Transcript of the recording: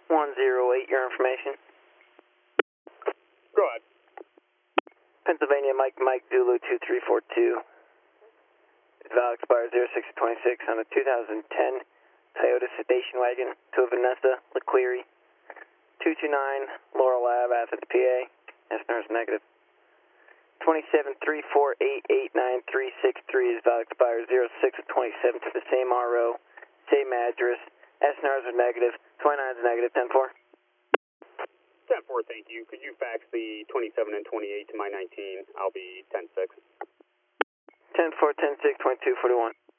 108, your information. Go ahead. Pennsylvania, Mike Zulu 2342. Val expires 0626 on a 2010 Toyota station wagon to Vanessa LeCleary, 229 Laurel Ave, Athens, PA. SNR is negative. 2734889363 is Val expires 0627 to the same RO, same address. SNRs are negative. 29 is negative. 10-4. 10-4, thank you. Could you fax the 27 and 28 to my 19? I'll be 10-6. 10-4, 10-6, 2241.